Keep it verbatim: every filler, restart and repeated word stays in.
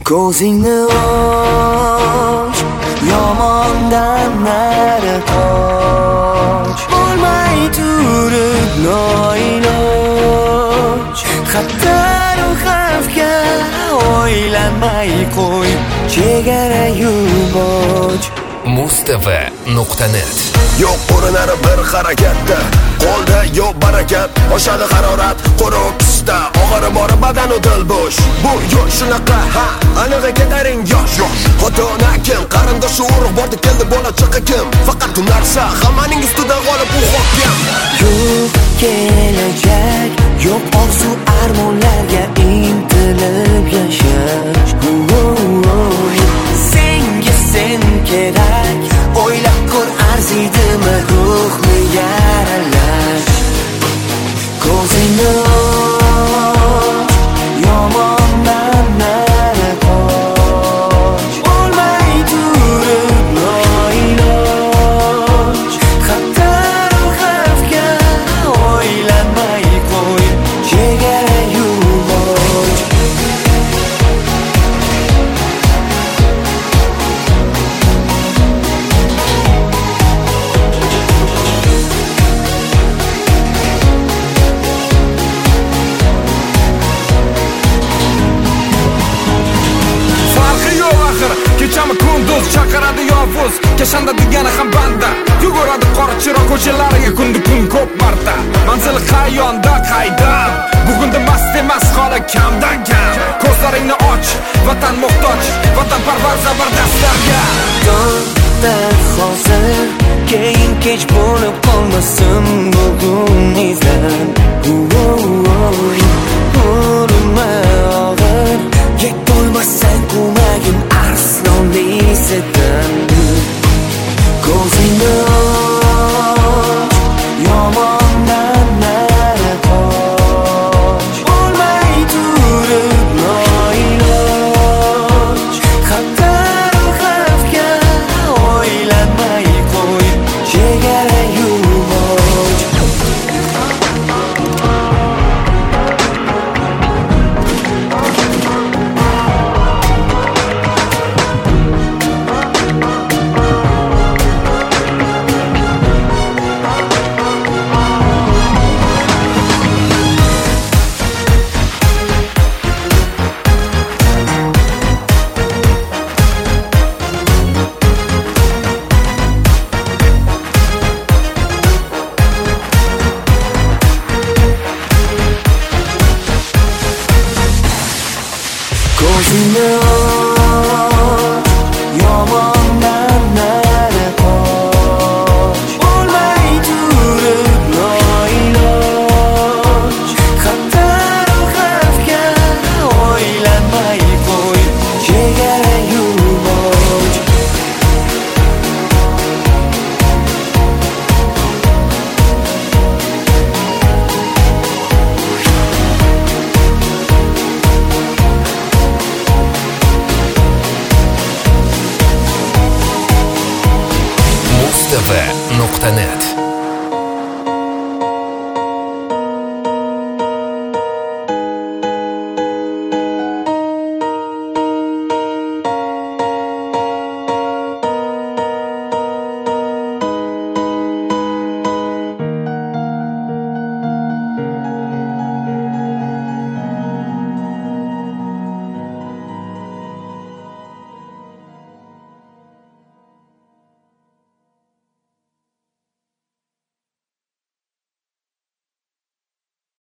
Ko'zingni och, yomondan nari qoch. Bo'lmay turib noiloj, xatar u xavfga o'ylanmay qo'y, chegara yuboch. muz t v nuqta net. Yo'q ko'rinar bir harakatda, qo'lda yo'q barakat, oshadi harorat, quruq pista, og'iri bor badan u dil bo'sh. Bu yo'l shunaqa, ha, aniq ketaring yosh. Xotona kim, qarindosh urug' bordi keldi bola chaqa kim? Faqat bu narsa hammaning ustidan g'olib u hokim. Yo'q kelajak, yo'q orzu armonlarga intilib yashash. Senga sen kerak, o'ylab ko'r arziydimi ruhni yaralash. Ko'zingni och, yomondan nari qoch. Bo'lmay turib noiloj, xatar u xavfga o'ylanmay qo'y, chegara yuboch. Kechami kunduz chaqiradi yovuz, kashanda degani ham banda. Yuguradi qora chiroq ko'chalariga kundi kun ko'p marta. Manzil qayonda qaydan, bugunda mast emas holi kamdan kam. Ko'zlaringni och, vatan muhtoj, vatanparvar zabardastlarga. To'xta hozir, keyin kech bo'lib qolmasin bugun izlan. Urma og'ir, yetolmasang ko'magim arslonlisidan. Ko'zingni och, yomondan nari qoch. Bo'lmay turib noiloj, xatar u xavfga o'ylanmay qo'y, chegara yuboch. Ko'zingni